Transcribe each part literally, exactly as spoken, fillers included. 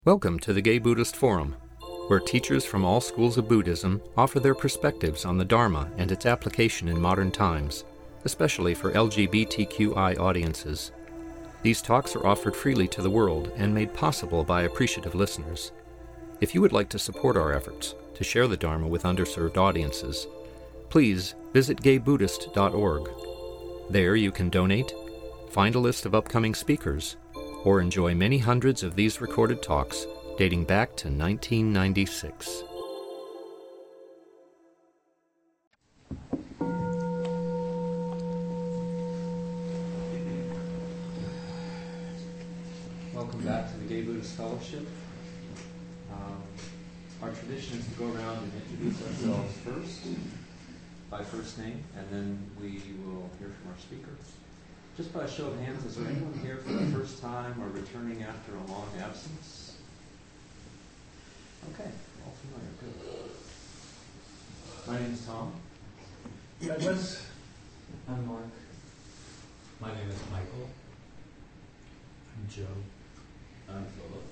Welcome to the Gay Buddhist Forum, where teachers from all schools of Buddhism offer their perspectives on the Dharma and its application in modern times, especially for L G B T Q I audiences. These talks are offered freely to the world and made possible by appreciative listeners. If you would like to support our efforts to share the Dharma with underserved audiences, please visit gay buddhist dot org. There you can donate, find a list of upcoming speakers, or enjoy many hundreds of these recorded talks dating back to nineteen ninety-six. Welcome back to the Gay Buddhist Fellowship. Um, our tradition is to go around and introduce ourselves first, by first name, and then we will hear from our speakers. Just by a show of hands, is there anyone here for the first time or returning after a long absence? Okay, all familiar, good. My name is Tom. Douglas. I'm Mark. My name is Michael. I'm Joe. I'm Philip.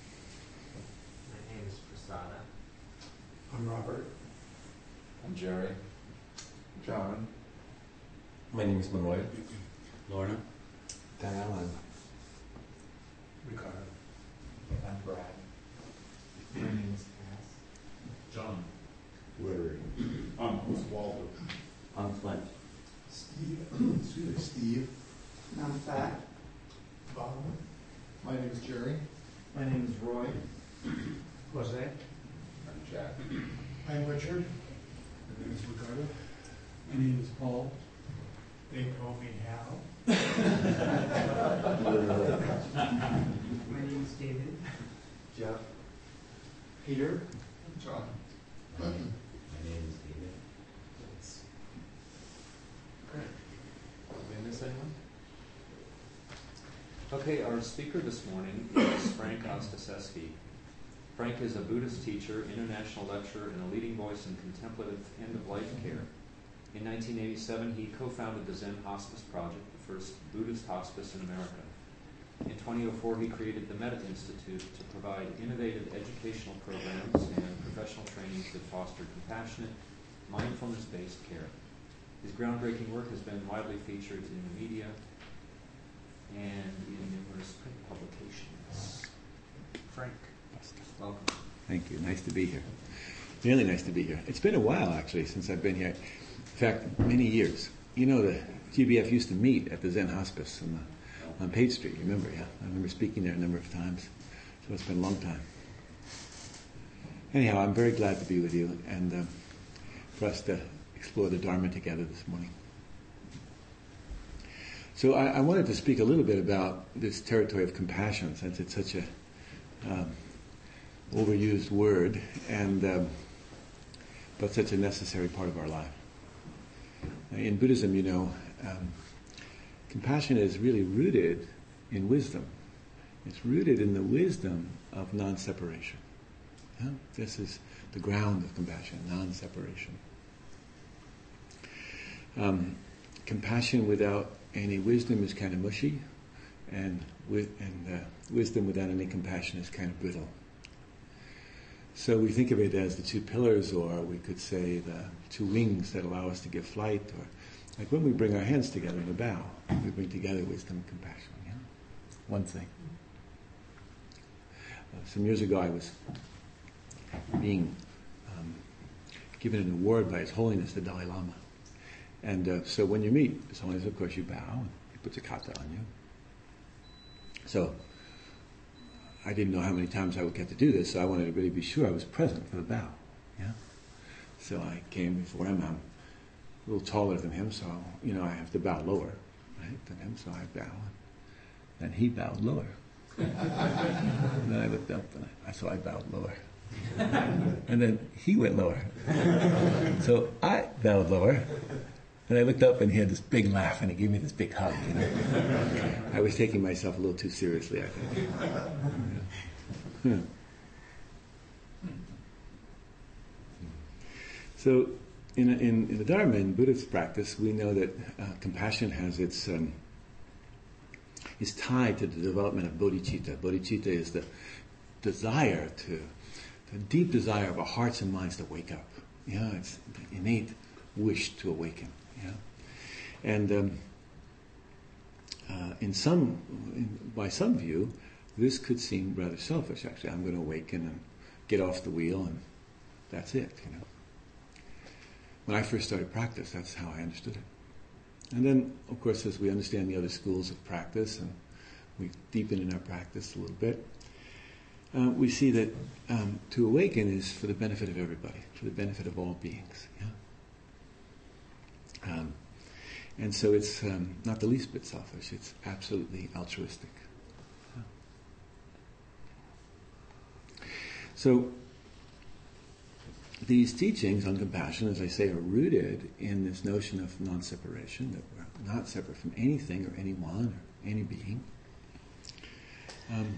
My name is Prasada. I'm Robert. I'm Jerry. John. My name is Manuel. Lorna. Diane. Ricardo. I'm Brad. My name is Cass. John. Larry. I'm Oswaldo. I'm Flint. Steve. Excuse me, Steve. I'm Fat. Bob. My name is Jerry. My name is Roy. Jose. I'm Jack. I'm Richard. My name is Ricardo. My name is Paul. They call me Hal. My name is David. Jeff. Peter. John. My name is David. Great. Did I miss anyone? Okay, our speaker this morning is Frank Ostaseski. Frank is a Buddhist teacher, international lecturer, and a leading voice in contemplative end-of-life care. In nineteen eighty-seven, he co-founded the Zen Hospice Project, the first Buddhist hospice in America. In two thousand four, he created the Metta Institute to provide innovative educational programs and professional trainings that foster compassionate, mindfulness-based care. His groundbreaking work has been widely featured in the media and in numerous print publications. Frank, welcome. Thank you. Nice to be here. Really nice to be here. It's been a while, actually, since I've been here. In fact, many years. You know, the G B F used to meet at the Zen Hospice on, the, on Page Street. Remember, yeah? I remember speaking there a number of times. So it's been a long time. Anyhow, I'm very glad to be with you and um, for us to explore the Dharma together this morning. So I, I wanted to speak a little bit about this territory of compassion, since it's such a um, overused word, and um, but such a necessary part of our life. In Buddhism, you know, um, compassion is really rooted in wisdom. It's rooted in the wisdom of non-separation. Yeah? This is the ground of compassion, non-separation. Um, compassion without any wisdom is kind of mushy, and, with, and uh, wisdom without any compassion is kind of brittle. So we think of it as the two pillars, or we could say the two wings that allow us to give flight, or like when we bring our hands together in a bow, we bring together wisdom and compassion. Yeah? One thing. Uh, some years ago I was being um, given an award by His Holiness the Dalai Lama. And uh, so when you meet His Holiness, of course you bow, and he puts a kata on you. So I didn't know how many times I would get to do this, so I wanted to really be sure I was present for the bow. Yeah. So I came before him. I'm a little taller than him, so you know I have to bow lower, right, than him. So I bow, and he bowed lower. And then I looked up, and I, so I bowed lower. And then he went lower. So I bowed lower. And I looked up, and he had this big laugh, and he gave me this big hug. You know, I was taking myself a little too seriously, I think. Yeah. Hmm. So, in, in in the Dharma, in Buddhist practice, we know that uh, compassion has its um, is tied to the development of bodhicitta. Bodhicitta is the desire to, the deep desire of our hearts and minds to wake up. You know, it's the innate wish to awaken. You know? And um, uh, in some, in, by some view, this could seem rather selfish. Actually, I'm going to awaken and get off the wheel, and that's it. You know. When I first started practice, that's how I understood it. And then, of course, as we understand the other schools of practice, and we deepen in our practice a little bit, uh, we see that um, to awaken is for the benefit of everybody, for the benefit of all beings. Yeah? Um, and so it's um, not the least bit selfish. It's absolutely altruistic. Yeah. So these teachings on compassion, as I say, are rooted in this notion of non-separation, that we're not separate from anything or anyone or any being. Um,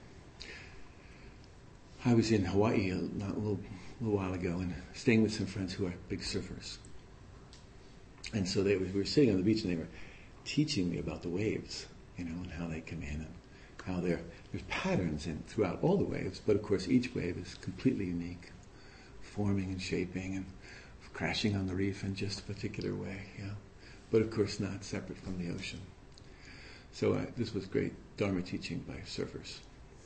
I was in Hawaii a, not a little, little while ago and staying with some friends who are big surfers. And so they, we were sitting on the beach and they were teaching me about the waves, you know, and how they come in and how they're, there's patterns in throughout all the waves, but of course each wave is completely unique, forming and shaping and crashing on the reef in just a particular way, yeah. But of course not separate from the ocean. So uh, this was great Dharma teaching by surfers.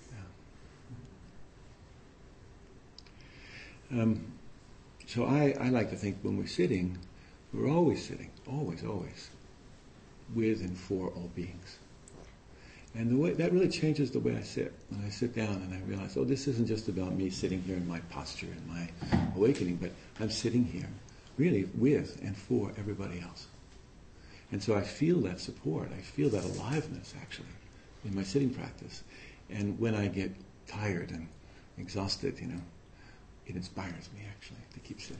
Yeah. Um, so I, I like to think when we're sitting, we're always sitting, always, always, with and for all beings. And the way, that really changes the way I sit. When I sit down and I realize, oh, this isn't just about me sitting here in my posture and my awakening, but I'm sitting here really with and for everybody else. And so I feel that support, I feel that aliveness, actually, in my sitting practice. And when I get tired and exhausted, you know, it inspires me, actually, to keep sitting.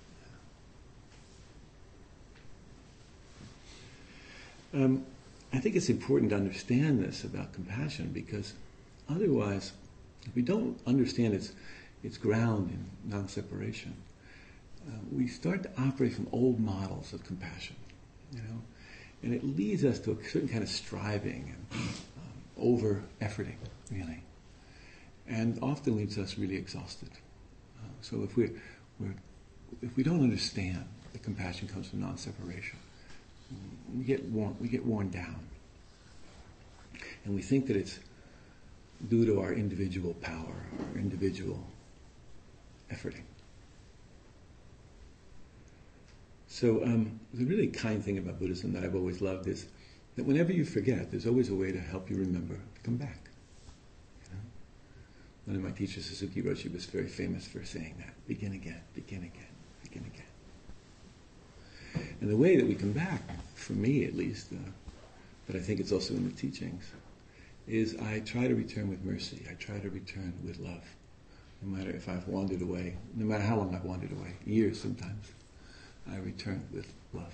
Um, I think it's important to understand this about compassion, because otherwise, if we don't understand its its ground in non-separation, uh, we start to operate from old models of compassion, you know, and it leads us to a certain kind of striving and um, over-efforting, really, and often leaves us really exhausted. Uh, so if we we're, if we don't understand that compassion comes from non-separation, we get worn, we get worn down. And we think that it's due to our individual power, our individual efforting. So um, the really kind thing about Buddhism that I've always loved is that whenever you forget, there's always a way to help you remember to come back. You know? One of my teachers, Suzuki Roshi, was very famous for saying that. Begin again, begin again, begin again. And the way that we come back, for me at least, uh, but I think it's also in the teachings, is I try to return with mercy. I try to return with love. No matter if I've wandered away, no matter how long I've wandered away, years sometimes, I return with love.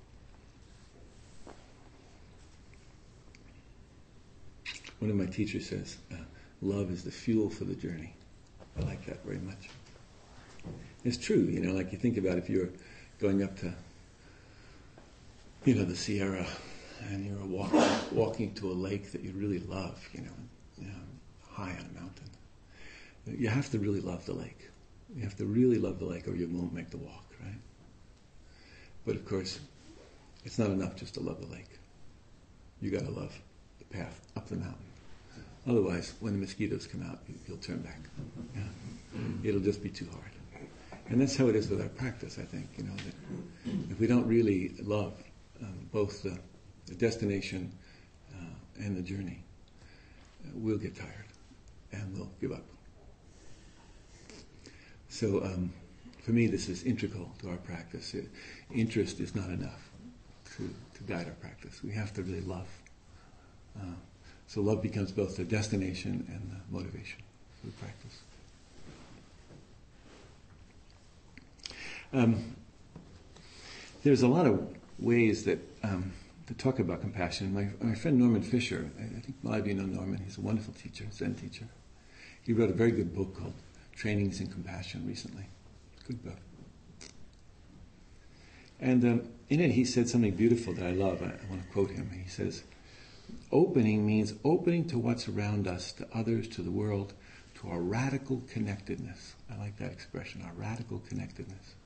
One of my teachers says, uh, love is the fuel for the journey. I like that very much. It's true, you know, like you think about if you're going up to, you know, the Sierra, and you're walking, walking to a lake that you really love, you know, you know, high on a mountain. You have to really love the lake. You have to really love the lake or you won't make the walk, right? But of course, it's not enough just to love the lake. You got to love the path up the mountain. Otherwise, when the mosquitoes come out, you'll turn back. Yeah. It'll just be too hard. And that's how it is with our practice, I think, you know, that if we don't really love um, both the the destination uh, and the journey, uh, we'll get tired and we'll give up. So um, for me, this is integral to our practice. It, interest is not enough to, to guide our practice. We have to really love. Uh, so love becomes both the destination and the motivation for the practice. Um, there's a lot of ways that um, to talk about compassion. My, my friend Norman Fisher, I, I think a lot of you know Norman, he's a wonderful teacher, Zen teacher. He wrote a very good book called Trainings in Compassion recently. Good book. And um, in it he said something beautiful that I love. I, I want to quote him. He says, opening means opening to what's around us, to others, to the world, to to our radical connectedness. I like that expression, our radical connectedness.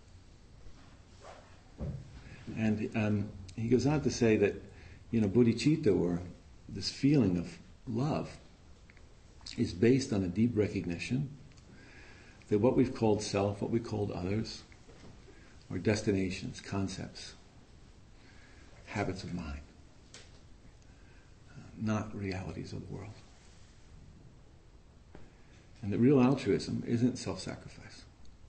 And um, he goes on to say that, you know, bodhicitta, or this feeling of love, is based on a deep recognition that what we've called self, what we called others, are destinations, concepts, habits of mind, uh, not realities of the world. And that real altruism isn't self-sacrifice.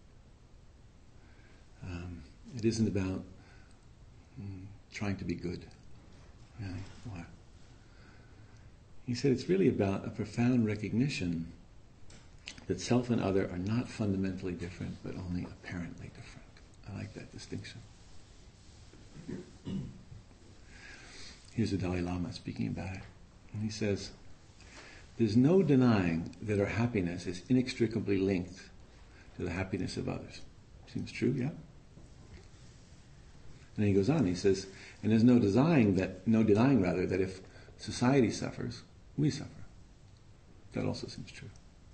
Um, it isn't about mm, trying to be good. Really. Why? He said it's really about a profound recognition that self and other are not fundamentally different, but only apparently different. I like that distinction. Here's the Dalai Lama speaking about it. And he says, there's no denying that our happiness is inextricably linked to the happiness of others. Seems true, yeah? And then he goes on, he says, and there's no denying that, no denying rather, that if society suffers, we suffer. That also seems true.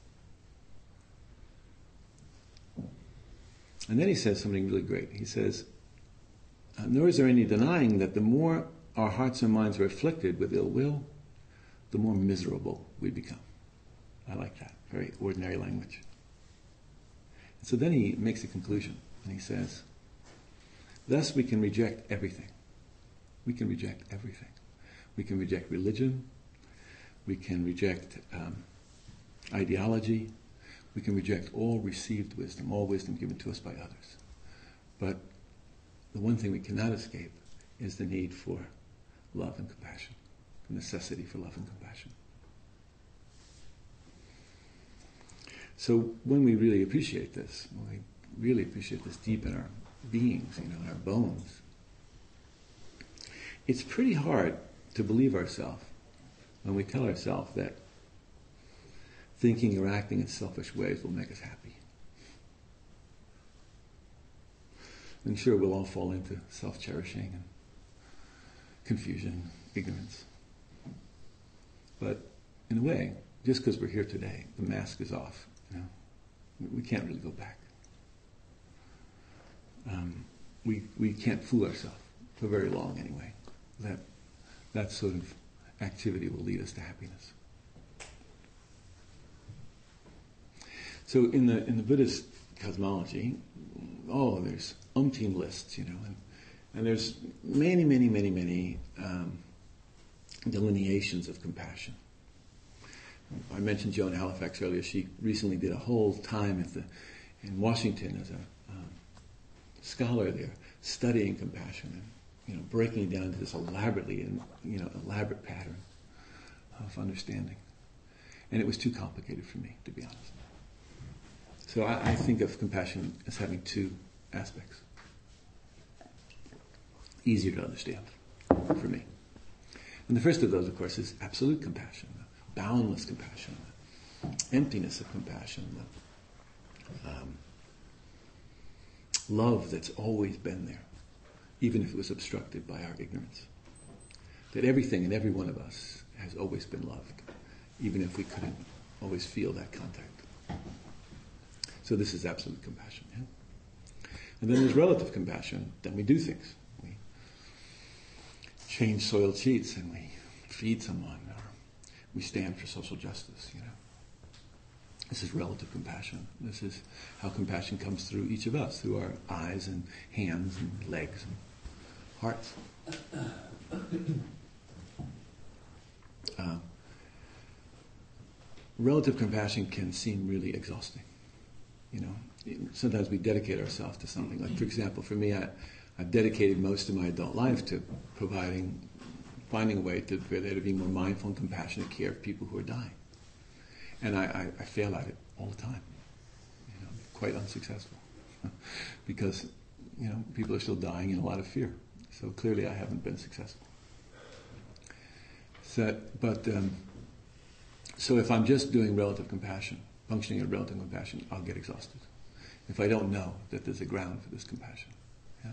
And then he says something really great. He says, nor is there any denying that the more our hearts and minds are afflicted with ill will, the more miserable we become. I like that. Very ordinary language. And so then he makes a conclusion, and he says, thus we can reject everything. We can reject everything. We can reject religion. We can reject um, ideology. We can reject all received wisdom, all wisdom given to us by others. But the one thing we cannot escape is the need for love and compassion, the necessity for love and compassion. So when we really appreciate this, when we really appreciate this deep in our beings, you know, in our bones, it's pretty hard to believe ourselves when we tell ourselves that thinking or acting in selfish ways will make us happy. And sure, we'll all fall into self-cherishing and confusion, ignorance. But in a way, just because we're here today, the mask is off. You know, we can't really go back. Um, we we can't fool ourselves for very long anyway. That that sort of activity will lead us to happiness. So in the in the Buddhist cosmology, oh, there's umpteen lists, you know, and, and there's many, many, many, many um, delineations of compassion. I mentioned Joan Halifax earlier. She recently did a whole time at the in Washington as a um, scholar there, studying compassion and, you know, breaking it down into this elaborately and, you know, elaborate pattern of understanding. And it was too complicated for me, to be honest. So I, I think of compassion as having two aspects. Easier to understand for me. And the first of those, of course, is absolute compassion, the boundless compassion, the emptiness of compassion, the um, love that's always been there, even if it was obstructed by our ignorance. That everything and every one of us has always been loved, even if we couldn't always feel that contact. So this is absolute compassion. Yeah? And then there's relative compassion. Then we do things. We change soiled sheets and we feed someone, or we stand for social justice, you know. This is relative compassion. This is how compassion comes through each of us, through our eyes and hands and legs and hearts. Uh, relative compassion can seem really exhausting. You know, sometimes we dedicate ourselves to something. Like, for example, for me, I, I've dedicated most of my adult life to providing, finding a way to, for there to be more mindful and compassionate care of people who are dying. And I, I, I fail at it all the time. You know, quite unsuccessful. Because, you know, people are still dying in a lot of fear. So clearly I haven't been successful. So, but, um, so if I'm just doing relative compassion, functioning in relative compassion, I'll get exhausted. If I don't know that there's a ground for this compassion. Yeah?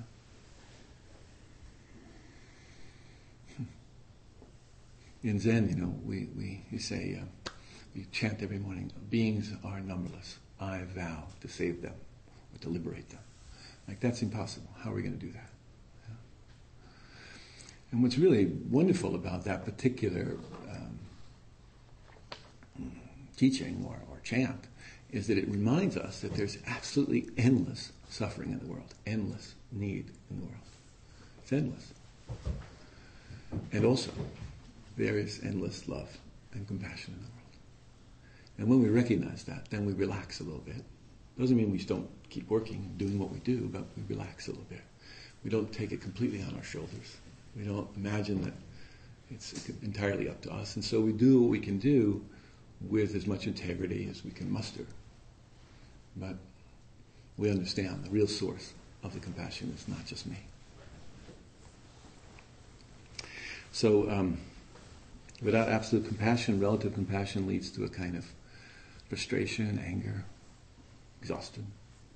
In Zen, you know, we, we you say, uh, you chant every morning, beings are numberless. I vow to save them or to liberate them. Like, that's impossible. How are we going to do that? Yeah. And what's really wonderful about that particular um, teaching or, or chant is that it reminds us that there's absolutely endless suffering in the world, endless need in the world. It's endless. And also, there is endless love and compassion in the world. And when we recognize that, then we relax a little bit. Doesn't mean we just don't keep working, doing what we do, but we relax a little bit. We don't take it completely on our shoulders. We don't imagine that it's entirely up to us. And so we do what we can do with as much integrity as we can muster. But we understand the real source of the compassion is not just me. So um, without absolute compassion, relative compassion leads to a kind of frustration, anger, exhaustion.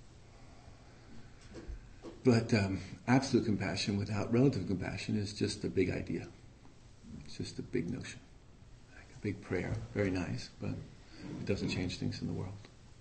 But um, absolute compassion without relative compassion is just a big idea. It's just a big notion. Like a big prayer. Very nice, but it doesn't change things in the world.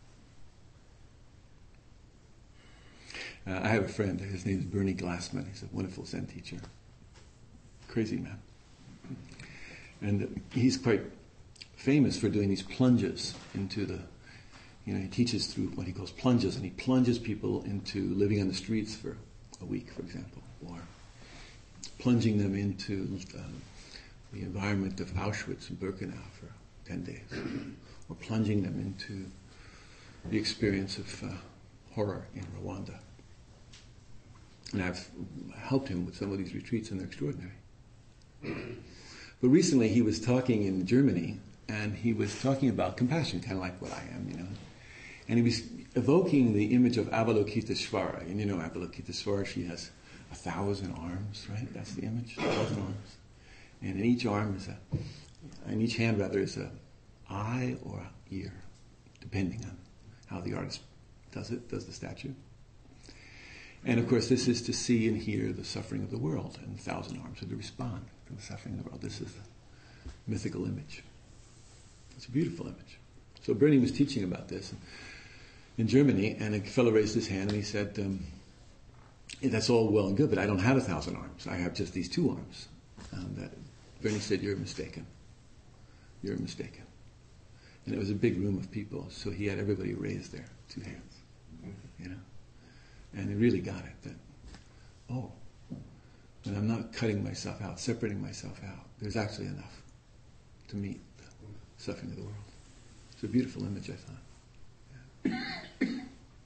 Uh, I have a friend, his name is Bernie Glassman. He's a wonderful Zen teacher. Crazy man. And he's quite famous for doing these plunges into the, you know, he teaches through what he calls plunges, and he plunges people into living on the streets for a week, for example, or plunging them into um, the environment of Auschwitz and Birkenau for ten days, or plunging them into the experience of uh, horror in Rwanda. And I've helped him with some of these retreats, and they're extraordinary. But recently he was talking in Germany, and he was talking about compassion, kind of like what I am, you know. And he was evoking the image of Avalokiteshvara. And you know Avalokiteshvara, she has a thousand arms, right? That's the image, a thousand arms. And in each arm is a, in each hand rather, is a eye or an ear, depending on how the artist does it, does the statue. And of course, this is to see and hear the suffering of the world, and the thousand arms are to respond to the suffering of the world. This is a mythical image. It's a beautiful image. So Bernie was teaching about this in Germany, and a fellow raised his hand and he said, um, that's all well and good, but I don't have a thousand arms. I have just these two arms. And that, Bernie said, you're mistaken. You're mistaken. And it was a big room of people, so he had everybody raise their two hands, you know. And he really got it, that, oh, when I'm not cutting myself out, separating myself out, there's actually enough to meet the suffering of the world. It's a beautiful image, I thought. Yeah.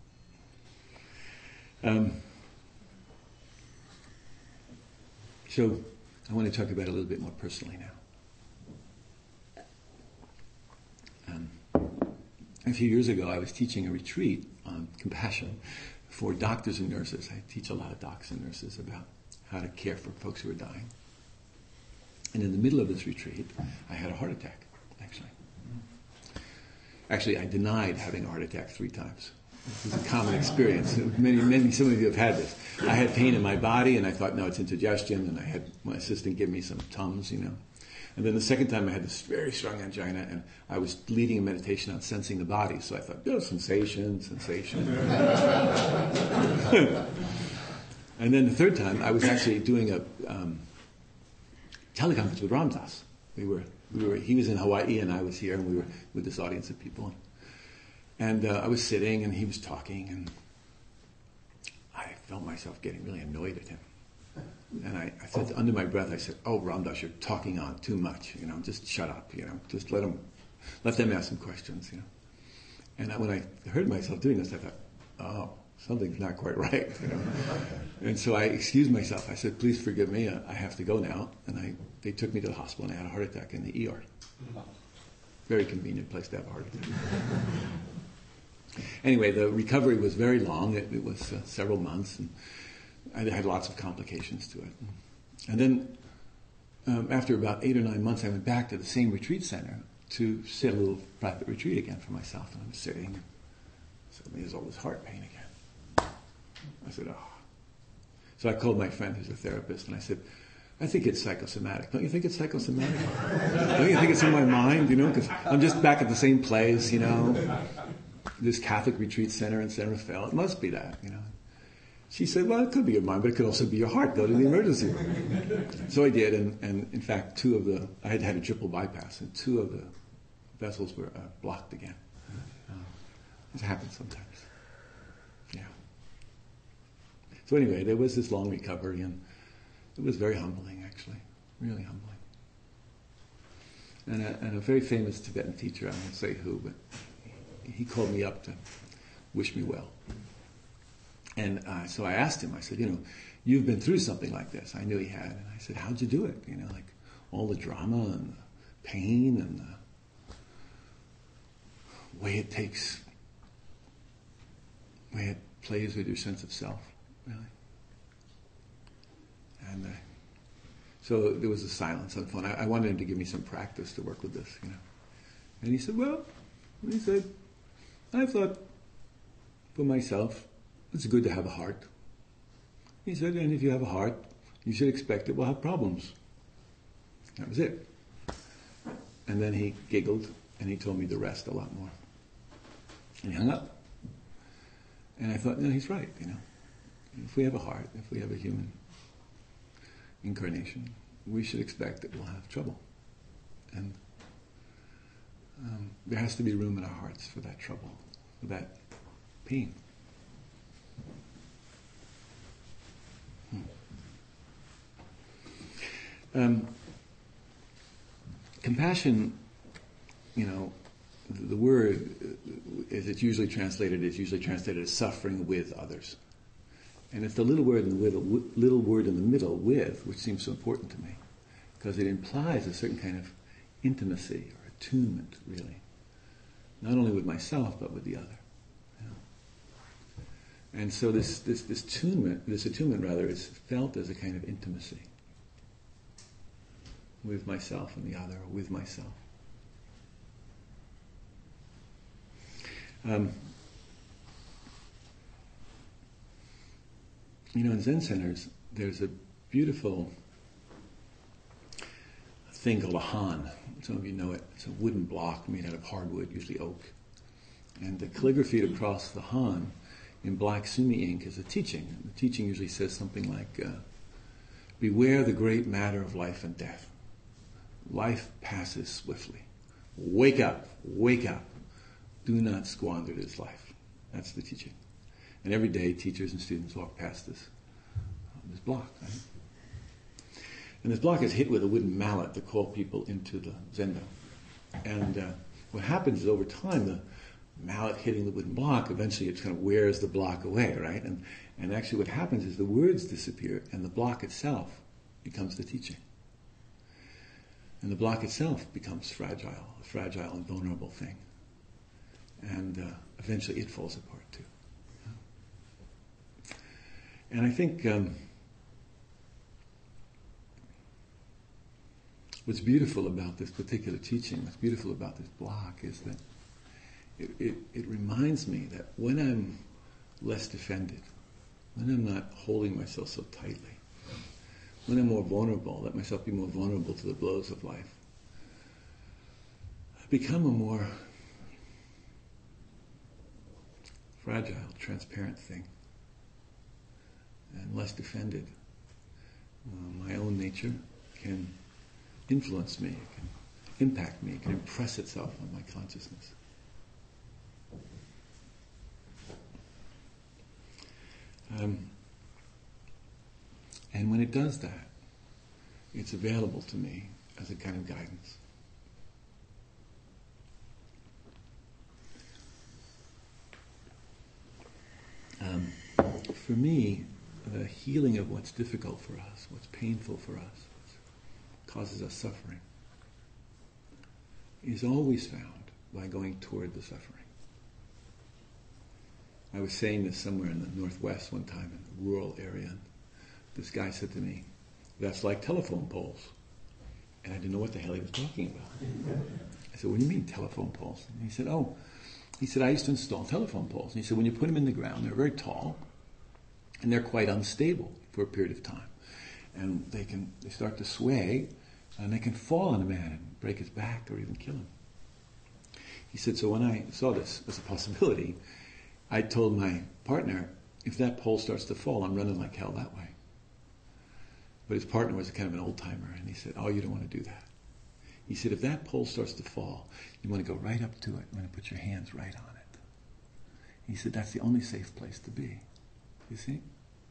Um, so I want to talk about it a little bit more personally now. Um, a few years ago, I was teaching a retreat on compassion for doctors and nurses. I teach a lot of docs and nurses about how to care for folks who are dying. And in the middle of this retreat, I had a heart attack, actually. Actually, I denied having a heart attack three times. This is a common experience. Many, many, some of you have had this. I had pain in my body, and I thought, no, it's indigestion, and I had my assistant give me some Tums, you know. And then the second time I had this very strong angina, and I was leading a meditation on sensing the body, so I thought, oh, sensation, sensation. And then the third time, I was actually doing a um, teleconference with Ram Dass. We were, we were, he was in Hawaii, and I was here, and we were with this audience of people. And uh, I was sitting, and he was talking, and I felt myself getting really annoyed at him. And I, I said, under my breath, I said, oh, Ram Dass, you're talking on too much, you know, just shut up, you know, just let them, let them ask some questions, you know. And I, when I heard myself doing this, I thought, oh, something's not quite right, you know. And so I excused myself. I said, please forgive me, I, I have to go now. And I, they took me to the hospital, and I had a heart attack in the E R. Very convenient place to have a heart attack. Anyway, the recovery was very long. It, it was uh, several months, and I had lots of complications to it. And then um, after about eight or nine months, I went back to the same retreat center to sit a little private retreat again for myself. And I was sitting, and suddenly there's all this heart pain again. I said, oh. So I called my friend who's a therapist, and I said, I think it's psychosomatic. Don't you think it's psychosomatic? Don't you think it's in my mind, you know? Because I'm just back at the same place, you know? This Catholic retreat center in San Rafael. It must be that, you know? She said, well, it could be your mind, but it could also be your heart. Go to the emergency room. So I did, and, and in fact, two of the, I had had a triple bypass, and two of the vessels were uh, blocked again. Uh, it happens sometimes. Yeah. So anyway, there was this long recovery, and it was very humbling, actually. Really humbling. And a, and a very famous Tibetan teacher, I won't say who, but he called me up to wish me well. And uh, so I asked him, I said, you know, you've been through something like this. I knew he had. And I said, how'd you do it? You know, like all the drama and the pain and the way it takes, way it plays with your sense of self, really. And uh, so there was a silence on the phone. I, I wanted him to give me some practice to work with this, you know. And he said, well, he said, I thought for myself, it's good to have a heart. He said, and if you have a heart, you should expect it will have problems. That was it. And then he giggled, and he told me the rest a lot more. And he hung up. And I thought, no, he's right, you know. If we have a heart, if we have a human incarnation, we should expect that we'll have trouble. And um, there has to be room in our hearts for that trouble, for that pain. Hmm. Um, compassion, you know, the, the word, as it's usually translated, is usually translated as suffering with others. And it's the little word in the middle, little word in the middle, with, which seems so important to me, because it implies a certain kind of intimacy or attunement, really, not only with myself but with the other. You know? And so this this this attunement, this attunement rather, is felt as a kind of intimacy with myself and the other, or with myself. Um, You know, in Zen centers, there's a beautiful thing called a han. Some of you know it. It's a wooden block made out of hardwood, usually oak. And the calligraphy across the han in black sumi ink is a teaching. And the teaching usually says something like, uh, beware the great matter of life and death. Life passes swiftly. Wake up, wake up. Do not squander this life. That's the teaching. And every day, teachers and students walk past this uh, this block. Right? And this block is hit with a wooden mallet to call people into the zendo. And uh, what happens is, over time, the mallet hitting the wooden block, eventually it kind of wears the block away, right? And and actually what happens is the words disappear, and the block itself becomes the teaching. And the block itself becomes fragile, a fragile and vulnerable thing. And uh, eventually it falls apart, too. And I think um, what's beautiful about this particular teaching, what's beautiful about this block, is that it, it, it reminds me that when I'm less defended, when I'm not holding myself so tightly, when I'm more vulnerable, let myself be more vulnerable to the blows of life, I become a more fragile, transparent thing. And less defended. Uh, my own nature can influence me, it can impact me, it can impress itself on my consciousness. Um, and when it does that, it's available to me as a kind of guidance. Um, for me, the healing of what's difficult for us, what's painful for us, what causes us suffering, is always found by going toward the suffering. I was saying this somewhere in the Northwest one time, in a rural area, and this guy said to me, that's like telephone poles. And I didn't know what the hell he was talking about. I said, what do you mean telephone poles? And he said, oh, he said, I used to install telephone poles. And he said, when you put them in the ground, they're very tall, and they're quite unstable for a period of time. and they can they start to sway, and they can fall on a man and break his back or even kill him. He said, so when I saw this as a possibility, I told my partner, if that pole starts to fall, I'm running like hell that way. But his partner was kind of an old-timer, and he said, oh, you don't want to do that. He said, if that pole starts to fall, you want to go right up to it, you want to put your hands right on it. He said, that's the only safe place to be. You see?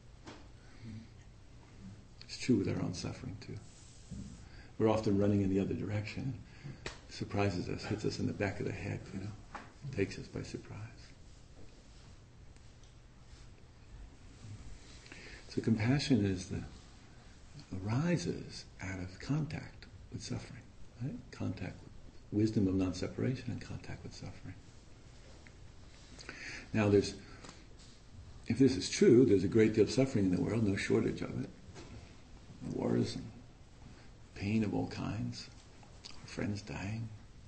It's true with our own suffering, too. We're often running in the other direction. It surprises us, hits us in the back of the head, you know, takes us by surprise. So compassion is the arises out of contact with suffering, right? Contact with wisdom of non-separation and contact with suffering. Now there's, if this is true, there's a great deal of suffering in the world, no shortage of it. Wars and pain of all kinds, our friends dying.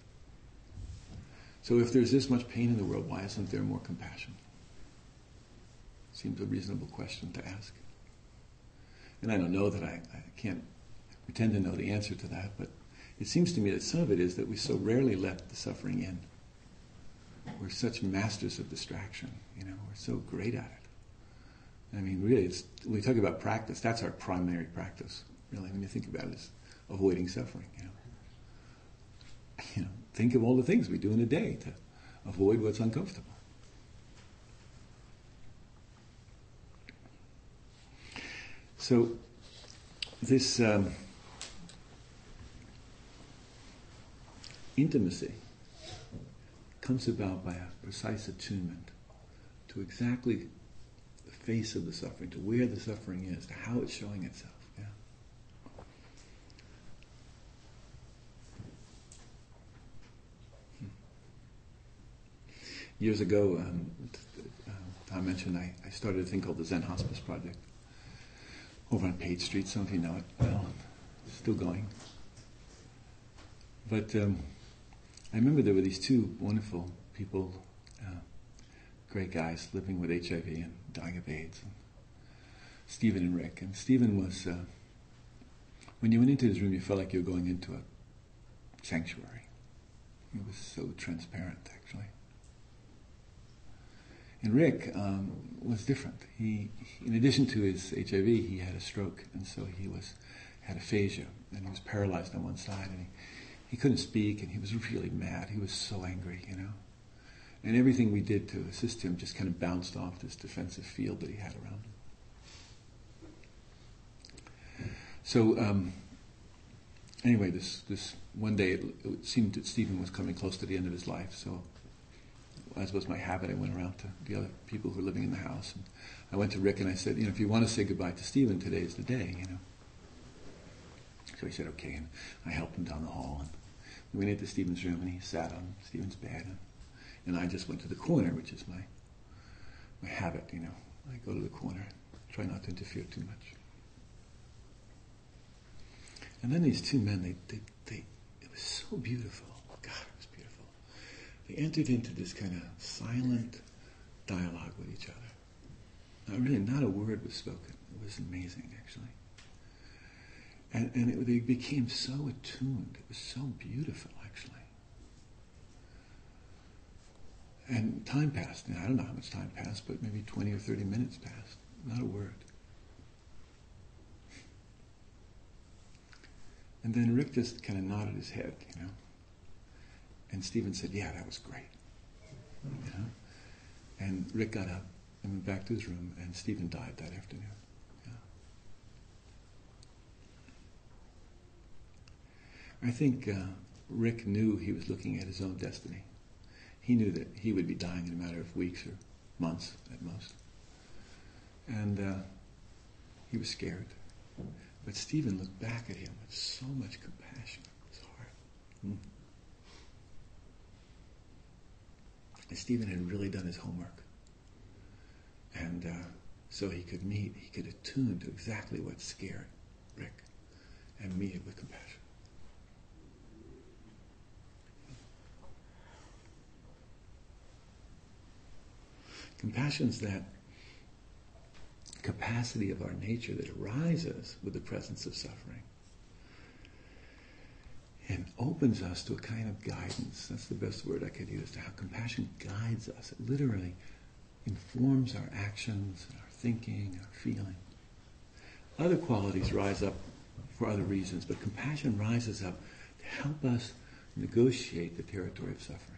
So if there's this much pain in the world, why isn't there more compassion? Seems a reasonable question to ask. And I don't know that I, I can't pretend to know the answer to that, but it seems to me that some of it is that we so rarely let the suffering in. We're such masters of distraction, you know, we're so great at it. I mean, really, it's, when we talk about practice, that's our primary practice, really, when you think about it, is avoiding suffering, you know. You know, think of all the things we do in a day to avoid what's uncomfortable. So, this um, intimacy comes about by a precise attunement to exactly the face of the suffering, to where the suffering is, to how it's showing itself. Yeah. Hmm. Years ago, um, uh, Tom mentioned I, I started a thing called the Zen Hospice Project over on Page Street. Some of you know it well. It's still going. But um, I remember there were these two wonderful people, uh, great guys, living with H I V and dying of AIDS, and Stephen and Rick. And Stephen was, uh, when you went into his room, you felt like you were going into a sanctuary. He was so transparent, actually. And Rick um, was different. He, he, in addition to his H I V, he had a stroke, and so he was had aphasia, and he was paralyzed on one side, and he, he couldn't speak, and he was really mad. He was so angry, you know. And everything we did to assist him just kind of bounced off this defensive field that he had around him. So um, anyway, this this one day it, it seemed that Stephen was coming close to the end of his life, so as was my habit, I went around to the other people who were living in the house. And I went to Rick and I said, you know, if you want to say goodbye to Stephen, today is the day, you know. So he said, okay, and I helped him down the hall. And we went into Stephen's room and he sat on Stephen's bed. And, and I just went to the corner, which is my my habit, you know. I go to the corner, try not to interfere too much. And then these two men, they, they, they it was so beautiful. God, it was beautiful. They entered into this kind of silent dialogue with each other. Now, really, not a word was spoken. It was amazing, actually. And, and it, they became so attuned. It was so beautiful, actually. And time passed. Now, I don't know how much time passed, but maybe twenty or thirty minutes passed. Not a word. And then Rick just kind of nodded his head, you know. And Stephen said, yeah, that was great. You know? And Rick got up and went back to his room, and Stephen died that afternoon. Yeah. I think uh, Rick knew he was looking at his own destiny. He knew that he would be dying in a matter of weeks or months at most. And uh, he was scared. But Stephen looked back at him with so much compassion in his heart. Hmm. And Stephen had really done his homework. And uh, so he could meet, he could attune to exactly what scared Rick and meet it with compassion. Compassion's that capacity of our nature that arises with the presence of suffering. And opens us to a kind of guidance. That's the best word I could use, to how compassion guides us. It literally informs our actions, our thinking, our feeling. Other qualities rise up for other reasons, but compassion rises up to help us negotiate the territory of suffering.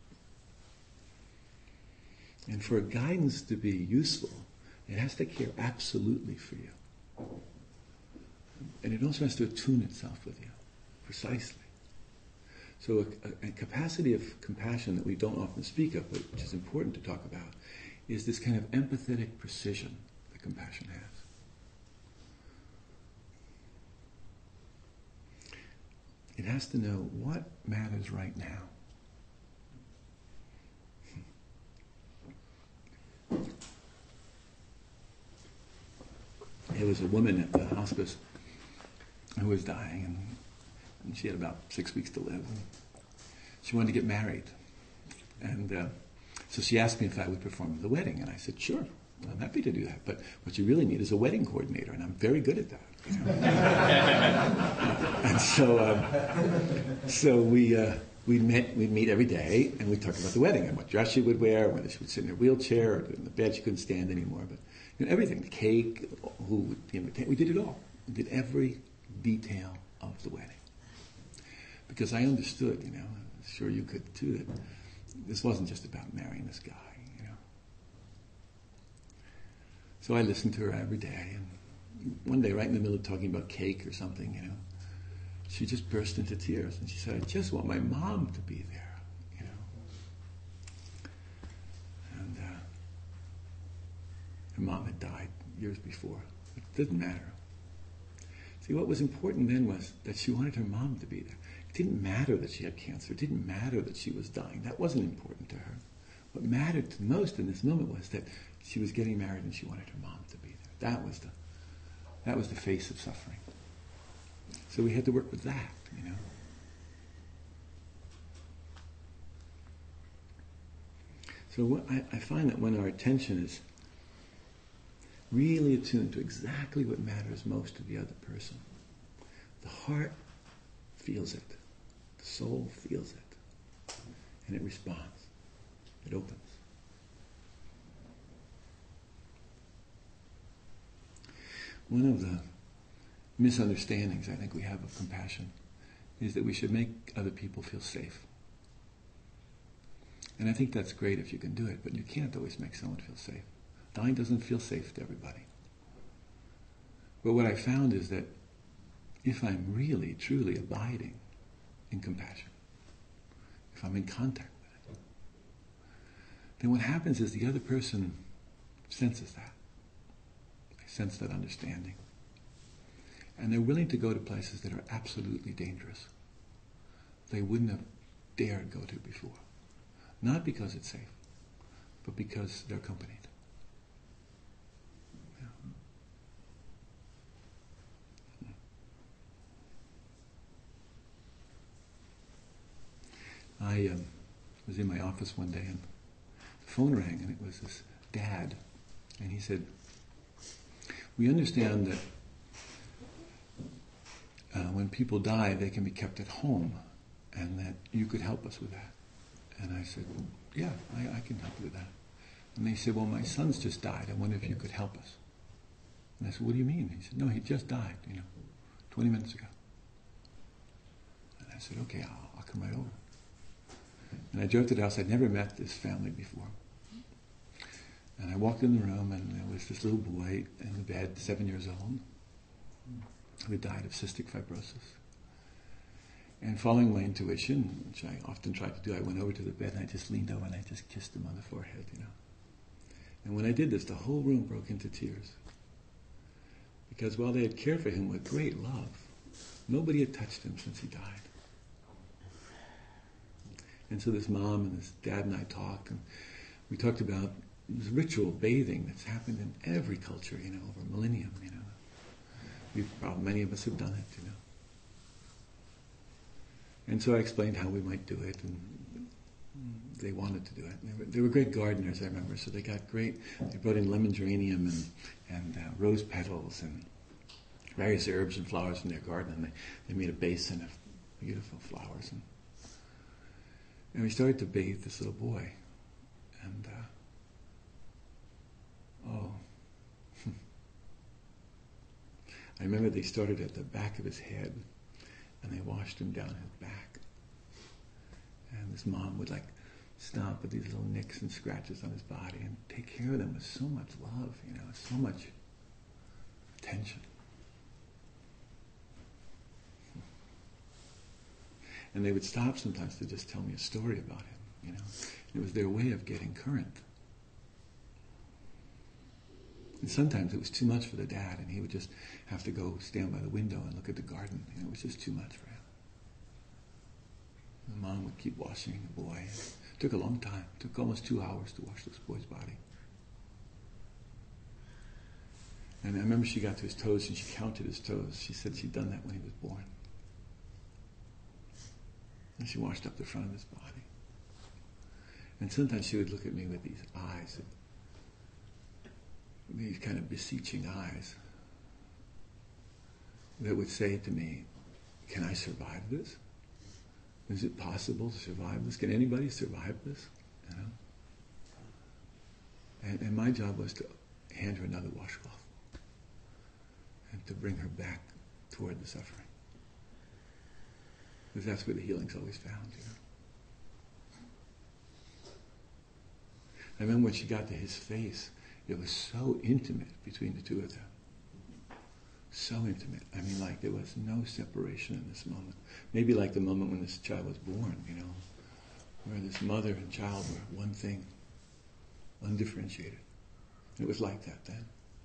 And for guidance to be useful, it has to care absolutely for you. And it also has to attune itself with you, precisely. So a, a, a capacity of compassion that we don't often speak of, but which is important to talk about, is this kind of empathetic precision that compassion has. It has to know what matters right now. There was a woman at the hospice who was dying, and, and she had about six weeks to live. And she wanted to get married. And uh, so she asked me if I would perform at the wedding, and I said, sure, I'm happy to do that. But what you really need is a wedding coordinator, and I'm very good at that. You know? And so, um, so we uh, we met. We'd meet every day, and we talked about the wedding and what dress she would wear, whether she would sit in her wheelchair or in the bed she couldn't stand anymore. But you know, everything, the cake, who would the invitation, we did it all. We did every detail of the wedding, because I understood. You know, I'm sure you could too. That this wasn't just about marrying this guy. You know. So I listened to her every day, and one day, right in the middle of talking about cake or something, you know, she just burst into tears, and she said, "I just want my mom to be there," you know. And uh, her mom had died years before. It didn't matter. See, what was important then was that she wanted her mom to be there. It didn't matter that she had cancer. It didn't matter that she was dying. That wasn't important to her. What mattered most in this moment was that she was getting married and she wanted her mom to be there. That was the That was the face of suffering. So we had to work with that, you know. So what I, I find that when our attention is really attuned to exactly what matters most to the other person, the heart feels it, the soul feels it, and it responds, it opens. One of the misunderstandings I think we have of compassion is that we should make other people feel safe. And I think that's great if you can do it, but you can't always make someone feel safe. Dying doesn't feel safe to everybody. But what I found is that if I'm really, truly abiding in compassion, if I'm in contact with it, then what happens is the other person senses that. Sense that understanding. And they're willing to go to places that are absolutely dangerous. They wouldn't have dared go to before. Not because it's safe, but because they're accompanied. Yeah. I um, was in my office one day and the phone rang, and it was this dad, and he said, "We understand that uh, when people die, they can be kept at home, and that you could help us with that." And I said, well, yeah, I, I can help you with that. And they said, well, my son's just died. I wonder if you could help us. And I said, what do you mean? He said, no, he just died, you know, twenty minutes ago. And I said, okay, I'll, I'll come right over. And I drove to the house. I'd never met this family before. And I walked in the room, and there was this little boy in the bed, seven years old, who had died of cystic fibrosis. And following my intuition, which I often try to do, I went over to the bed and I just leaned over and I just kissed him on the forehead, you know. And when I did this, the whole room broke into tears. Because while they had cared for him with great love, nobody had touched him since he died. And so this mom and this dad and I talked, and we talked about this ritual bathing that's happened in every culture, you know, over a millennium, you know. We've probably, many of us have done it, you know. And so I explained how we might do it, and they wanted to do it. They were, they were great gardeners, I remember. So they got great. They brought in lemon geranium and and uh, rose petals and various herbs and flowers from their garden, and they, they made a basin of beautiful flowers. And, and we started to bathe this little boy. And, uh, oh. I remember they started at the back of his head, and they washed him down his back. And his mom would like stomp with these little nicks and scratches on his body and take care of them with so much love, you know, so much attention. And they would stop sometimes to just tell me a story about him, you know. It was their way of getting current. And sometimes it was too much for the dad, and he would just have to go stand by the window and look at the garden. You know, it was just too much for him. The mom would keep washing the boy. It took a long time. It took almost two hours to wash this boy's body. And I remember she got to his toes and she counted his toes. She said she'd done that when he was born. And she washed up the front of his body. And sometimes she would look at me with these eyes, these kind of beseeching eyes, that would say to me, can I survive this? Is it possible to survive this? Can anybody survive this? You know? And, and my job was to hand her another washcloth and to bring her back toward the suffering. Because that's where the healing's always found, you know. I remember when she got to his face, it was so intimate between the two of them. So intimate. I mean, like there was no separation in this moment. Maybe like the moment when this child was born, you know, where this mother and child were one thing, undifferentiated. It was like that then.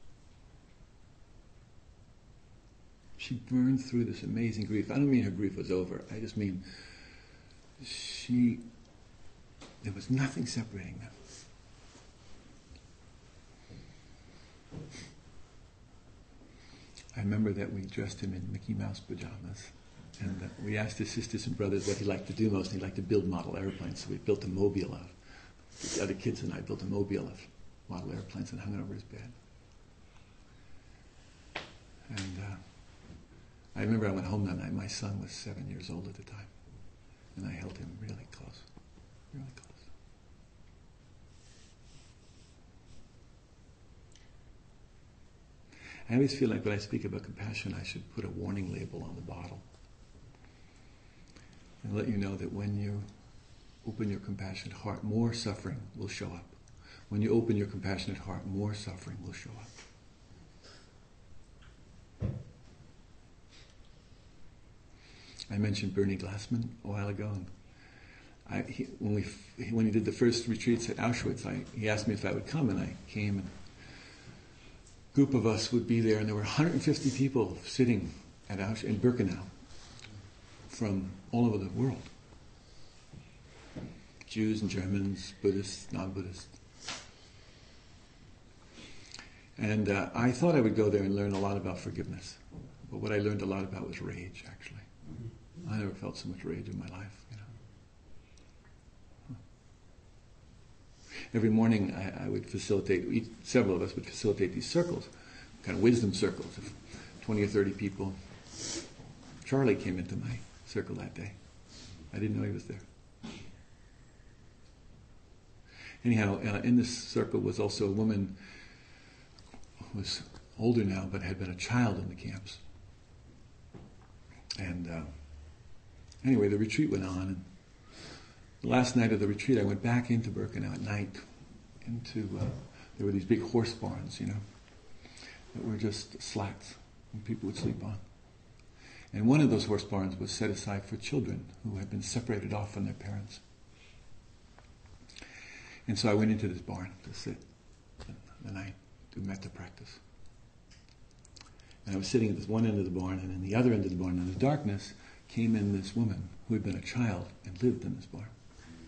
She burned through this amazing grief. I don't mean her grief was over. I just mean she, there was nothing separating them. I remember that we dressed him in Mickey Mouse pajamas, and uh, we asked his sisters and brothers what he liked to do most, and he liked to build model airplanes, so we built a mobile of, the other kids and I built a mobile of model airplanes and hung it over his bed. And uh, I remember I went home that night, my son was seven years old at the time, and I held him really close, really close. I always feel like when I speak about compassion, I should put a warning label on the bottle and let you know that when you open your compassionate heart, more suffering will show up. When you open your compassionate heart, more suffering will show up. I mentioned Bernie Glassman a while ago, and I, he, when we when he did the first retreats at Auschwitz, I, he asked me if I would come, and I came. And group of us would be there, and there were one hundred fifty people sitting at Auschwitz in Birkenau from all over the world. Jews and Germans, Buddhists, non-Buddhists. And uh, I thought I would go there and learn a lot about forgiveness. But what I learned a lot about was rage, actually. I never felt so much rage in my life, you know. Every morning I, I would facilitate, each, several of us would facilitate these circles, kind of wisdom circles of twenty or thirty people. Charlie came into my circle that day. I didn't know he was there. Anyhow, uh, in this circle was also a woman who was older now but had been a child in the camps. And uh, anyway, the retreat went on, and the last night of the retreat, I went back into Birkenau at night. Into uh, there were these big horse barns, you know, that were just slats, and people would sleep on. And one of those horse barns was set aside for children who had been separated off from their parents. And so I went into this barn to sit the night, do metta practice. And I was sitting at this one end of the barn, and in the other end of the barn, in the darkness, came in this woman who had been a child and lived in this barn.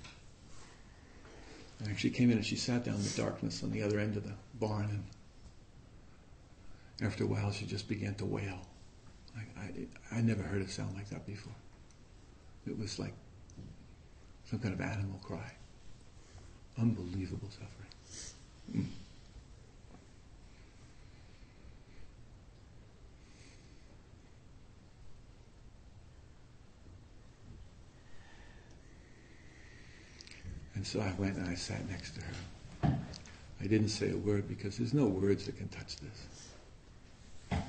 And she came in and she sat down in the darkness on the other end of the barn, and after a while she just began to wail. I, I, I never heard a sound like that before. It was like some kind of animal cry. unbelievable suffering. Mm. And so I went and I sat next to her. I didn't say a word because there's no words that can touch this.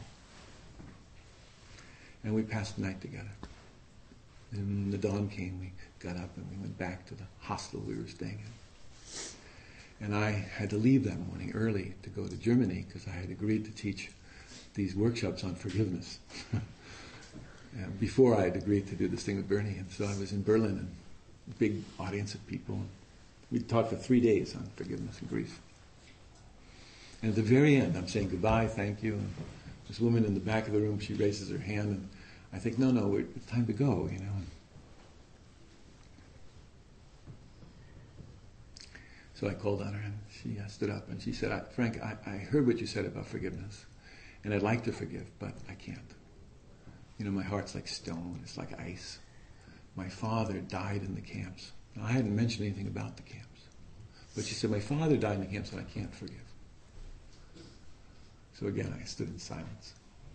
And we passed the night together. And when the dawn came, we got up and we went back to the hostel we were staying in. And I had to leave that morning early to go to Germany because I had agreed to teach these workshops on forgiveness. And before I had agreed to do this thing with Bernie. And so I was in Berlin, and a big audience of people. We taught for three days on forgiveness and grief. And at the very end, I'm saying goodbye, thank you. And this woman in the back of the room, she raises her hand, and I think, no, no, we're, it's time to go, you know. So I called on her, and she uh, stood up, and she said, I, Frank, I, I heard what you said about forgiveness, and I'd like to forgive, but I can't. You know, my heart's like stone, it's like ice. My father died in the camps. Now, I hadn't mentioned anything about the camps. But she said, my father died in the camps, and I can't forgive. So again, I stood in silence.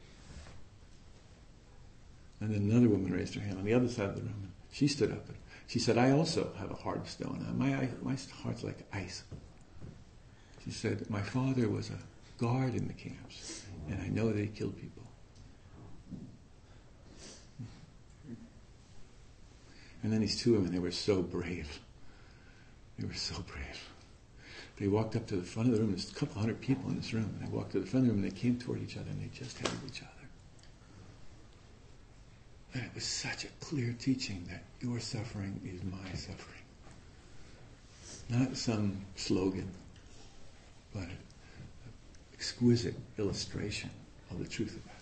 And then another woman raised her hand on the other side of the room. And she stood up and she said, I also have a heart of stone. My, my heart's like ice. She said, my father was a guard in the camps, and I know that he killed people. And then these two women, they were so brave. They were so brave. They walked up to the front of the room. There's a couple hundred people in this room. And they walked to the front of the room, and they came toward each other, and they just held each other. And it was such a clear teaching that your suffering is my suffering. Not some slogan, but an exquisite illustration of the truth of that.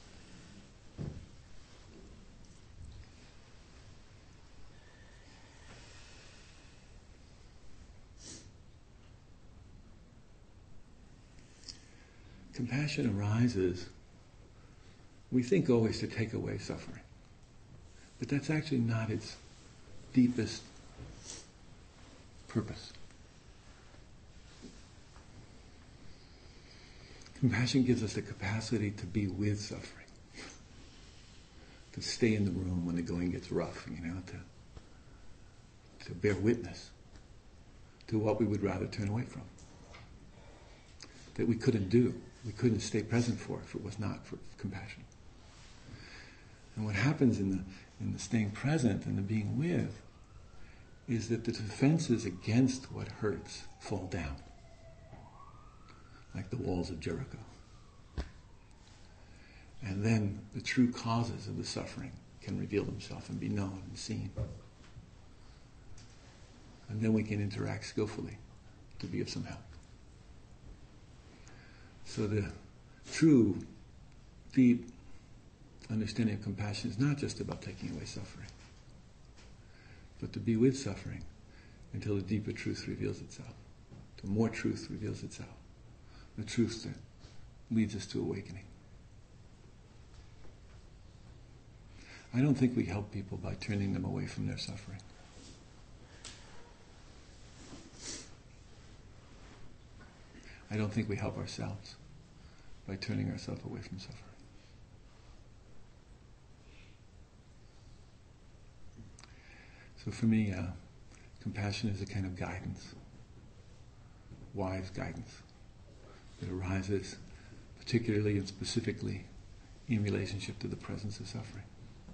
Compassion arises, we think always to take away suffering. But that's actually not its deepest purpose. Compassion gives us the capacity to be with suffering. To stay in the room when the going gets rough, you know, to, to bear witness to what we would rather turn away from. That we couldn't do. We couldn't stay present for if it was not for compassion. And what happens in the in the staying present and the being with is that the defenses against what hurts fall down, like the walls of Jericho. And then the true causes of the suffering can reveal themselves and be known and seen. And then we can interact skillfully to be of some help. So the true, deep understanding of compassion is not just about taking away suffering, but to be with suffering until the deeper truth reveals itself, till more truth reveals itself, the truth that leads us to awakening. I don't think we help people by turning them away from their suffering. I don't think we help ourselves by turning ourselves away from suffering. So for me, uh, compassion is a kind of guidance, wise guidance, that arises particularly and specifically in relationship to the presence of suffering.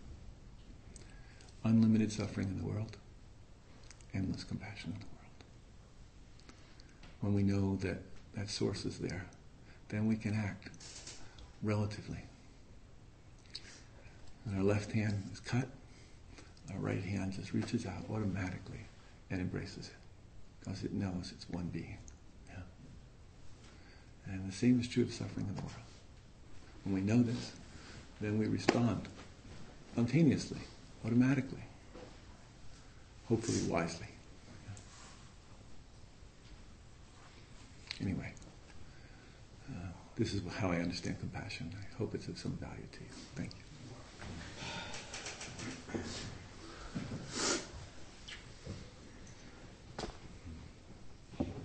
Unlimited suffering in the world, endless compassion in the world. When we know that that source is there, then we can act relatively. When our left hand is cut, our right hand just reaches out automatically and embraces it, because it knows it's one being. Yeah. And the same is true of suffering in the world. When we know this, then we respond spontaneously, automatically, hopefully wisely. Anyway, uh, this is how I understand compassion. I hope it's of some value to you. Thank you.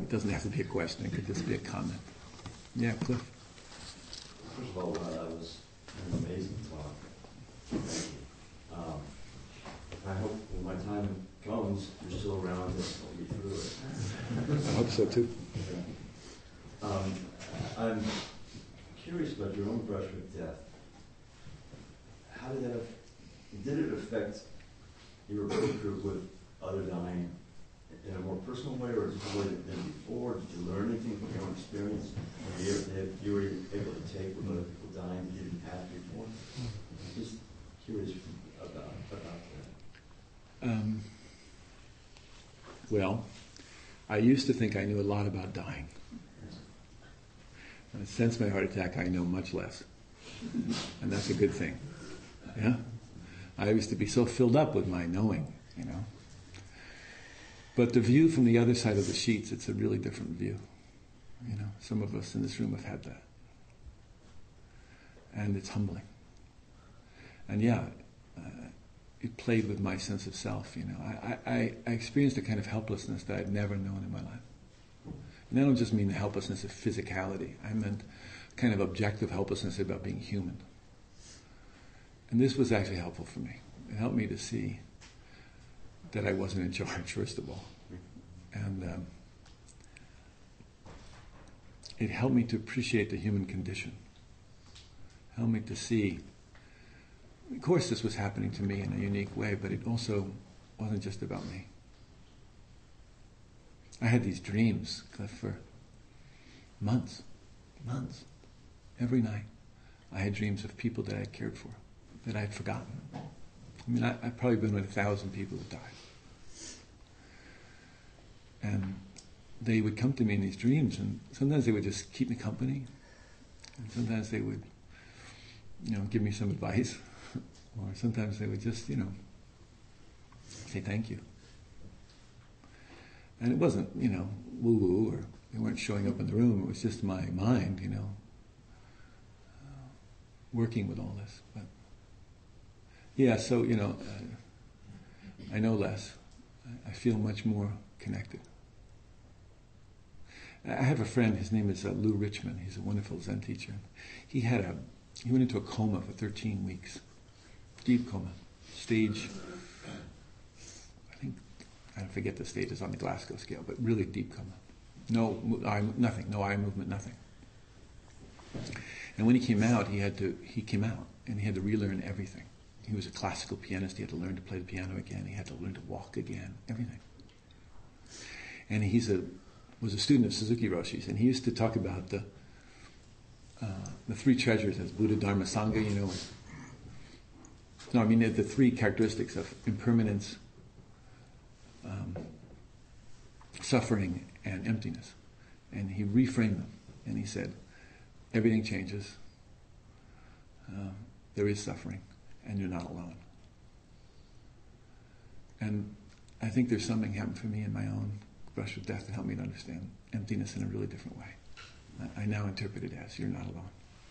doesn't have to be a question. It could just be a comment. Yeah, Cliff. First of all, uh, that was an amazing talk. Thank you. Um, I hope when my time comes, you're still around to help me through it. I hope so too. Um, I'm curious about your own brush with death. How did that, aff- did it affect your approach with other dying in a more personal way, or just the way than before? Did you learn anything from your own experience? Were you, able- you were able to take with other people dying that you didn't have before? I'm just curious about, about that. Um, well, I used to think I knew a lot about dying. And since my heart attack, I know much less. And that's a good thing. Yeah? I used to be so filled up with my knowing, you know. But the view from the other side of the sheets, it's a really different view. You know, some of us in this room have had that. And it's humbling. And yeah, uh, it played with my sense of self, you know. I, I, I experienced a kind of helplessness that I'd never known in my life. And I don't just mean the helplessness of physicality. I meant kind of objective helplessness about being human. And this was actually helpful for me. It helped me to see that I wasn't in charge, first of all. And um, it helped me to appreciate the human condition. It helped me to see, of course this was happening to me in a unique way, but it also wasn't just about me. I had these dreams, Cliff, for months, months. Every night I had dreams of people that I had cared for, that I had forgotten. I mean, I, I've probably been with a thousand people that died. And they would come to me in these dreams, and sometimes they would just keep me company, and sometimes they would, you know, give me some advice, or sometimes they would just, you know, say thank you. And it wasn't, you know, woo-woo, or they weren't showing up in the room. It was just my mind, you know, uh, working with all this. But yeah, so, you know, uh, I know less. I, I feel much more connected. I have a friend, his name is uh, Lou Richmond. He's a wonderful Zen teacher. He had a, he went into a coma for thirteen weeks. Deep coma. Stage, I think, I forget the stages on the Glasgow scale, but really deep coma. No eye, nothing, no eye movement, nothing. And when he came out, he had to, he came out and he had to relearn everything. He was a classical pianist. He had to learn to play the piano again. He had to learn to walk again, everything. And he's a, was a student of Suzuki Roshi's, and he used to talk about the uh, the three treasures as Buddha, Dharma, Sangha, you know. No, I mean the, the three characteristics of impermanence, um, suffering, and emptiness. And he reframed them, and he said, everything changes, um, there is suffering, and you're not alone. And I think there's something happened for me in my own brush with death that helped me to understand emptiness in a really different way. I, I now interpret it as, you're not alone.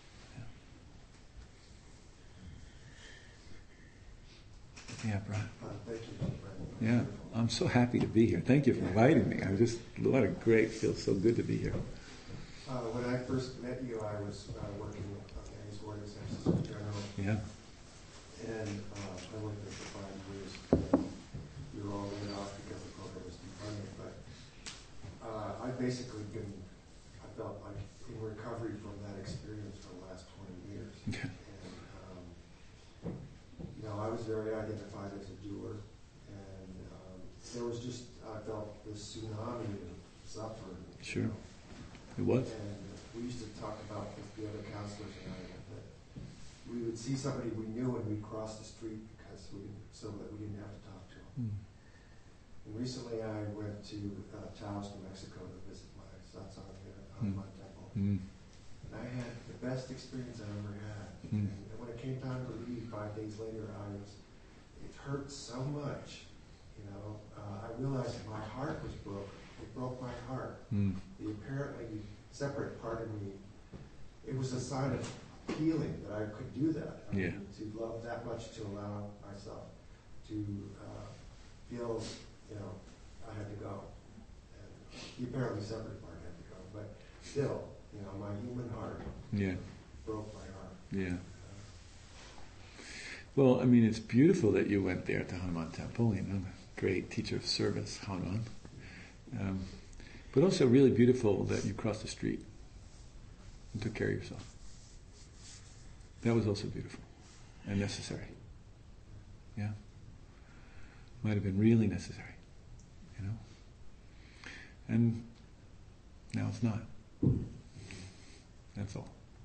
Yeah, yeah, Brian. Uh, thank you, Brian. Yeah, I'm so happy to be here. Thank you for inviting me. I'm just, what a great, feels so good to be here. Uh, when I first met you, I was uh, working with Annie's Ward as Assistant General, Yeah. and uh, I worked there for five years. We were all laid off because the program was defunded, but uh, I've basically been, I felt like in recovery from that experience for the last twenty years. Okay. And, um, you know, I was very identified as a doer, and um, there was just, I felt this tsunami of suffering. Sure. You know. It was. And we used to talk about with the other counselors and I that we would see somebody we knew and we'd cross the street because we didn't, so that we didn't have to talk to them. Mm. And recently I went to uh, Taos, New Mexico to visit my satsang there at Hanuman Mm. Temple. Mm. And I had the best experience I ever had. Mm. And when it came time to leave five days later, I was, it hurt so much, you know. Uh, I realized that my heart was broken. It broke my heart. Mm. The apparently separate part of me, it was a sign of healing that I could do that. I Yeah. mean, to love that much, to allow myself to uh, feel, you know, I had to go. And he apparently suffered a heart echo, but still, you know, my human heart Yeah. broke my heart. Yeah. Well, I mean, it's beautiful that you went there to Hanuman Temple, you know, great teacher of service, Hanuman. Um, but also really beautiful that you crossed the street and took care of yourself. That was also beautiful and necessary. Yeah. Might have been really necessary, you know. And now it's not. That's all.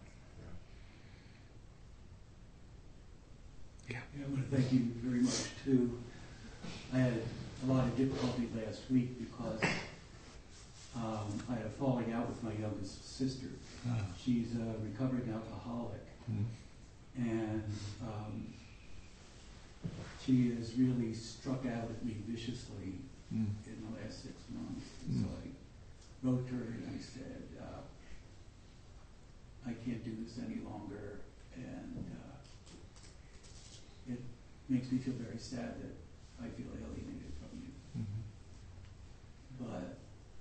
Yeah. Yeah, I want to thank you very much too. I had a lot of difficulty last week because um, I had a falling out with my youngest sister. Ah. She's a recovering alcoholic, Mm. and um, she has really struck out at me viciously Mm. in the last six months. And so Mm. I wrote to her and I said, uh, I can't do this any longer, and uh, it makes me feel very sad that I feel alienated from you. Mhm. But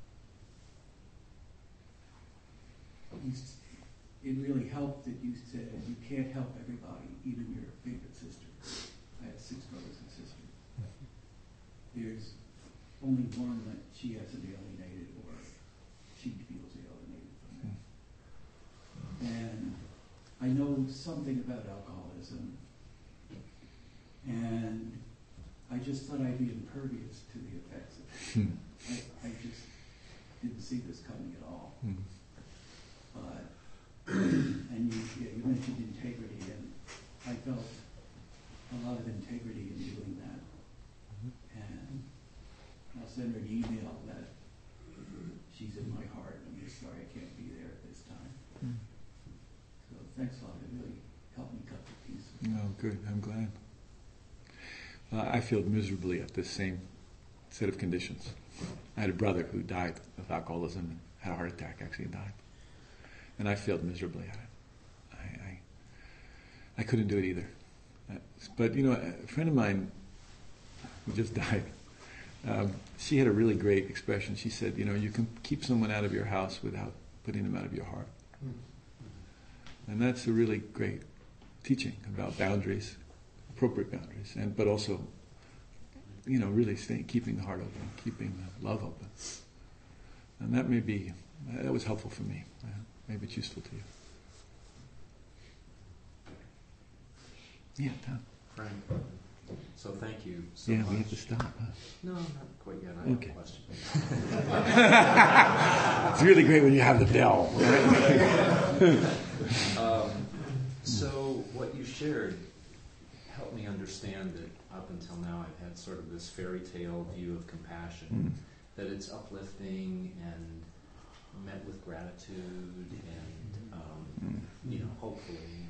you, s- it really helped that you said you can't help everybody, even your favorite sister. I have six brothers and sisters. There's only one that she hasn't alienated, or she feels alienated from it. And I know something about alcoholism, and I just thought I'd be impervious to the effects of it. Hmm. I, I just didn't see this coming at all. Mm. But, and you, yeah, you mentioned integrity, and I felt a lot of integrity in doing that. And I'll send her an email that she's in my heart. I'm just sorry I can't be there at this time. Mm. So thanks a lot. It really helped me cut the piece. Oh, good. I'm glad. Uh, I failed miserably at this same set of conditions. I had a brother who died of alcoholism and had a heart attack, actually, and died. And I failed miserably at it. I, I, I couldn't do it either. Uh, but, you know, a friend of mine who just died, um, she had a really great expression. She said, you know, you can keep someone out of your house without putting them out of your heart. And that's a really great teaching about boundaries, appropriate boundaries, and but also, you know, really staying, keeping the heart open, keeping the love open. And that may be, that was helpful for me. Uh, maybe it's useful to you. Yeah, Tom. Frank, so thank you so Yeah, much. we have to stop. Huh? No, not quite yet. I have Okay. a question. It's really great when you have the bell. Um, so what you shared helped me understand that up until now I've had sort of this fairy tale view of compassion, Mm. that it's uplifting and met with gratitude and, um, Mm. you know, hopefully.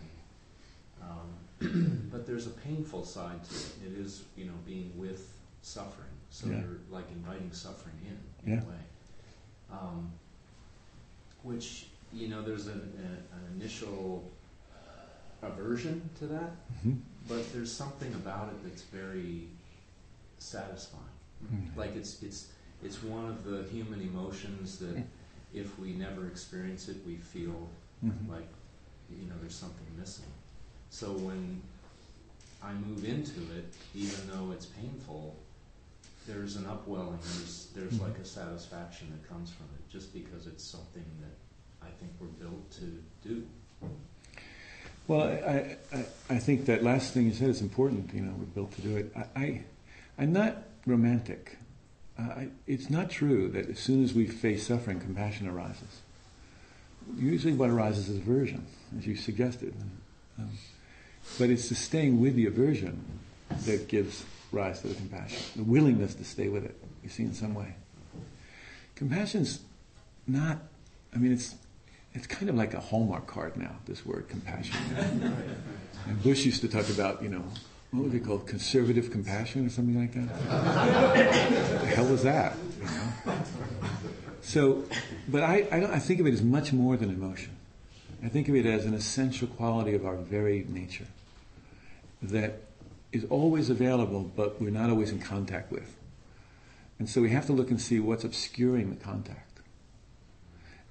Um, but there's a painful side to it. It is, you know, being with suffering. So Yeah. you're like inviting suffering in, in Yeah. a way. Um, which, you know, there's an, a, an initial aversion to that, Mhm. but there's something about it that's very satisfying. Mm. Like it's it's it's one of the human emotions that if we never experience it, we feel Mhm. like, you know, there's something missing. So when I move into it, even though it's painful, there's an upwelling, there's, there's like a satisfaction that comes from it, just because it's something that I think we're built to do. Well, I, I, I think that last thing you said is important. You know, we're built to do it. I, I I'm not romantic. Uh, I, it's not true that as soon as we face suffering, compassion arises. Usually, what arises is aversion, as you suggested. Um, but it's the staying with the aversion that gives rise to the compassion, the willingness to stay with it. You see, in some way, compassion's not. I mean, it's. It's kind of like a Hallmark card now, this word, compassion. And Bush used to talk about, you know, what was it called, conservative compassion or something like that? What the hell was that? You know? So, but I, I, don't, I think of it as much more than emotion. I think of it as an essential quality of our very nature that is always available, but we're not always in contact with. And so we have to look and see what's obscuring the contact.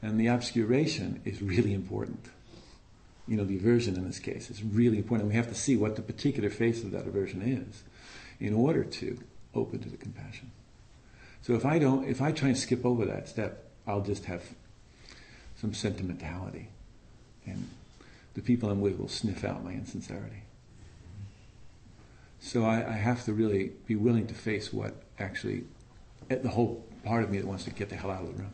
And the obscuration is really important. You know, the aversion in this case is really important. We have to see what the particular face of that aversion is in order to open to the compassion. So if I don't, if I try and skip over that step, I'll just have some sentimentality, and the people I'm with will sniff out my insincerity. So I, I have to really be willing to face what actually, the whole part of me that wants to get the hell out of the room.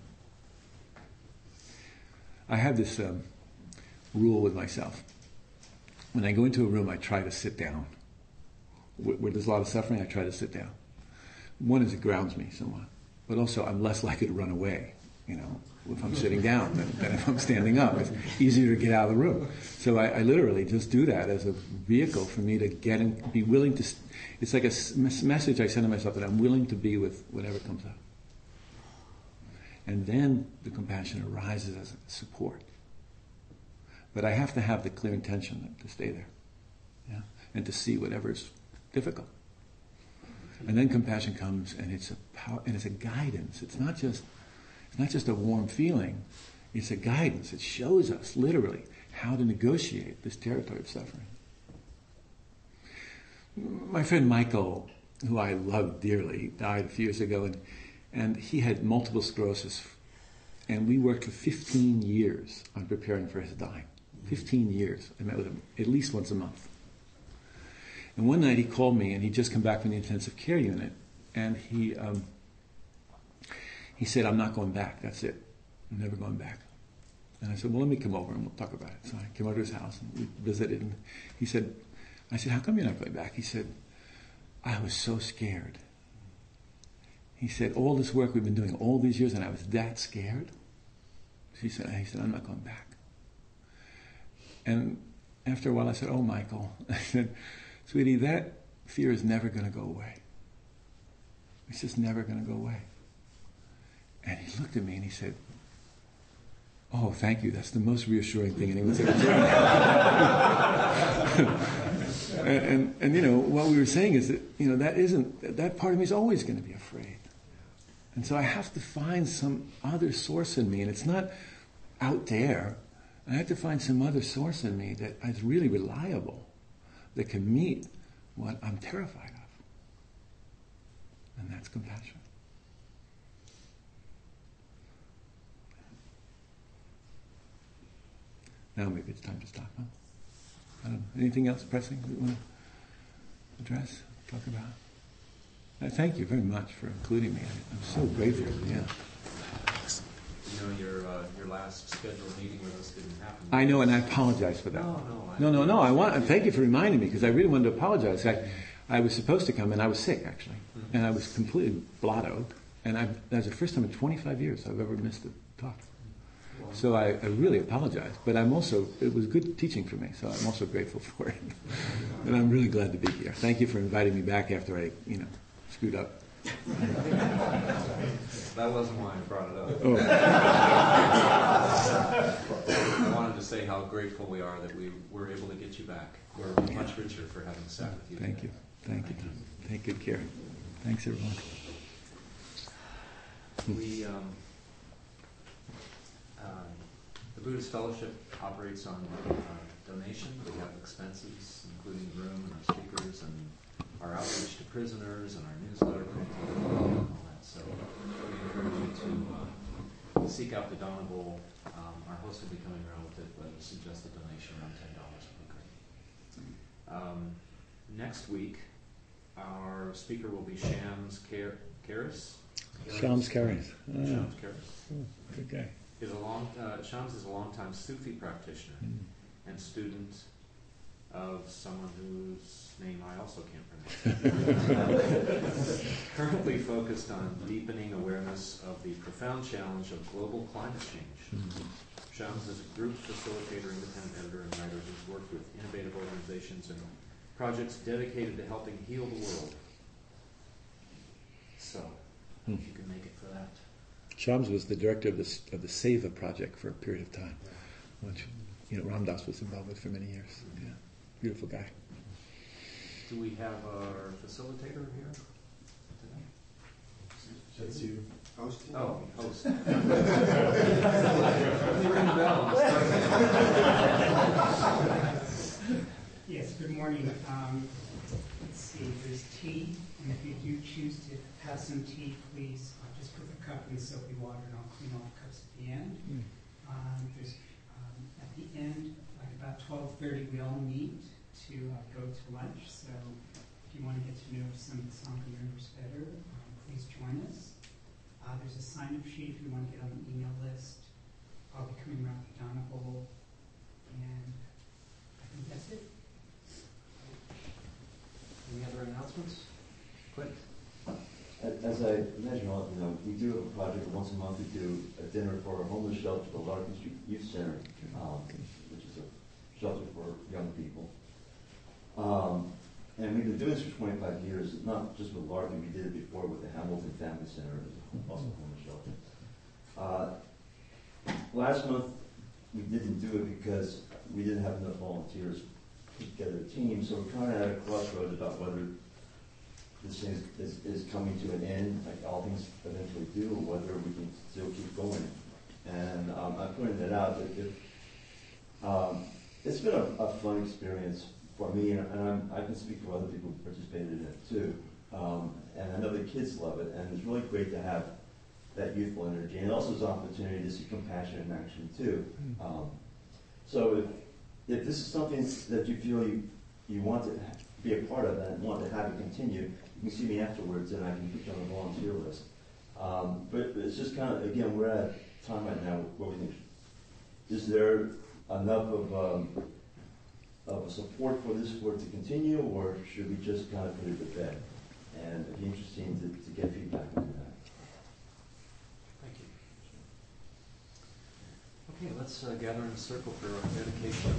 I have this um, rule with myself. When I go into a room, I try to sit down. Where, where there's a lot of suffering, I try to sit down. One is it grounds me somewhat, but also I'm less likely to run away, you know, if I'm sitting down than, than if I'm standing up. It's easier to get out of the room. So I, I literally just do that as a vehicle for me to get and be willing to, it's like a s- message I send to myself that I'm willing to be with whatever comes up. And then the compassion arises as a support. But I have to have the clear intention to stay there, yeah, and to see whatever's difficult. And then compassion comes, and it's a power, and it's a guidance. It's not just, it's not just a warm feeling. It's a guidance. It shows us literally how to negotiate this territory of suffering. My friend Michael, who I love dearly, died a few years ago, and and he had multiple sclerosis, and we worked for fifteen years on preparing for his dying. fifteen years. I met with him at least once a month. And one night he called me, and he'd just come back from the intensive care unit, and he um, he said, "I'm not going back. That's it. I'm never going back." And I said, "Well, let me come over and we'll talk about it." So I came over to his house and we visited, and he said, I said, "How come you're not going back?" He said, "I was so scared." He said, "All this work we've been doing all these years, and I was that scared." He said, he said, "I'm not going back." And after a while I said, "Oh, Michael," I said, "Sweetie, that fear is never going to go away. It's just never going to go away." And he looked at me and he said, "Oh, thank you. That's the most reassuring thing anyone's ever told me." and, and, and, you know, what we were saying is that, you know, that isn't, that part of me is always going to be afraid. And so I have to find some other source in me, and it's not out there. I have to find some other source in me that is really reliable, that can meet what I'm terrified of. And that's compassion. Now maybe it's time to stop, huh? I don't know. Anything else pressing that you want to address, talk about? Uh, thank you very much for including me. I, I'm so grateful. Yeah. You know, your uh, your last scheduled meeting with us didn't happen. I know, and I apologize for that. No, no. I No, no, no. I want. And thank you for reminding me, because I really wanted to apologize. I, I was supposed to come, and I was sick actually, Mm-hmm. and I was completely blottoed. And I, that was the first time in twenty-five years I've ever missed a talk. Well, So I, I really apologize. But I'm also, it was good teaching for me, so I'm also grateful for it. And I'm really glad to be here. Thank you for inviting me back after I, you know, screwed up. that wasn't why I brought it up. Oh, I wanted to say how grateful we are that we were able to get you back. We're much richer for having sat with you. thank today. you. Thank you. Take good care. Thanks, everyone. We, um, uh, the Buddhist Fellowship operates on uh, donation. We have expenses, including the room and our speakers and our outreach to prisoners and our newsletter printing and all that. So we encourage you to uh, seek out the Donable. Um, our host will be coming around with it, but I suggest a donation around ten dollars would be great. Um, next week, our speaker will be Shams Kar- Karis. Shams Karis. Ah, Shams Karis. good guy. Is a long, uh, Shams is a longtime Sufi practitioner Mm. and student of someone whose name I also can't pronounce. Currently focused on deepening awareness of the profound challenge of global climate change. Mm. Shams is a group facilitator, independent editor, and writer who's worked with innovative organizations and projects dedicated to helping heal the world. So, Mm. if you can make it for that. Shams was the director of the of the Seva project for a period of time, which, you know, Ram Dass was involved with for many years. Yeah, beautiful guy. Do we have our facilitator here today? That's you. Hosting? Oh, host. Ring the bell. Yes, good morning. Um, let's see, there's tea, and if you do choose to have some tea, please uh, just put the cup in the soapy water and I'll clean all the cups at the end. Um, there's, um, at the end, like about twelve thirty, we all meet to uh, go to lunch, so if you want to get to know some of the Sangha members better, um, please join us. Uh, there's a sign-up sheet if you want to get on the email list. I'll be coming around the Donna Bowl, and I think that's it. Any other announcements? Clint? As I mentioned, you know, we do have a project once a month. We do a dinner for a homeless shelter, the Larkin Street Youth Center, um, which is a shelter for young people. Um, and we've been doing this for twenty-five years, not just with Larkin. We did it before with the Hamilton Family Center, also a homeless shelter. Uh, last month, we didn't do it because we didn't have enough volunteers to put together a team, so we're kind of at a crossroads about whether this thing is, is, is coming to an end, like all things eventually do, or whether we can still keep going. And um, I pointed that out that if, um, it's been a, a fun experience for me, and, and I'm, I can speak for other people who participated in it too. Um, and I know the kids love it, and it's really great to have that youthful energy. And it also is an opportunity to see compassion in action too. Um, so if, if this is something that you feel you, you want to be a part of and want to have it continue, you can see me afterwards and I can put you on the volunteer list. Um, but it's just kind of, again, we're at a time right now where we think, is there enough of, um, of a support for this for it to continue, or should we just kind of put it to bed? And it'd be interesting to, to get feedback on that. Thank you. Okay, let's uh, gather in a circle for our dedication of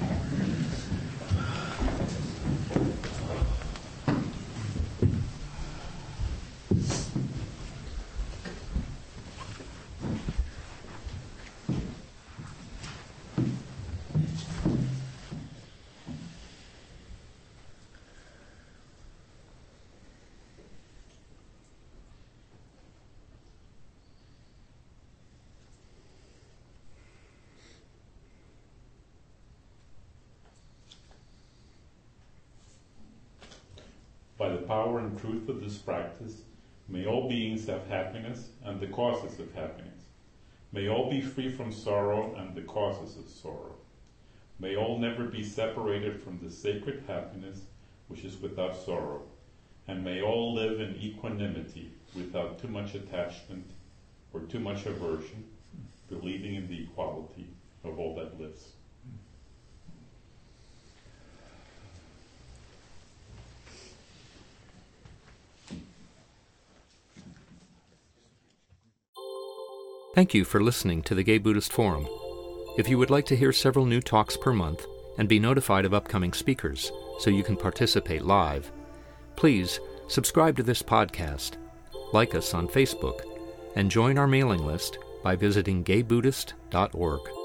By the power and truth of this practice, may all beings have happiness and the causes of happiness. May all be free from sorrow and the causes of sorrow. May all never be separated from the sacred happiness which is without sorrow. And may all live in equanimity without too much attachment or too much aversion, believing in the equality of all that lives. Thank you for listening to the Gay Buddhist Forum. If you would like to hear several new talks per month and be notified of upcoming speakers so you can participate live, please subscribe to this podcast, like us on Facebook, and join our mailing list by visiting gay buddhist dot org.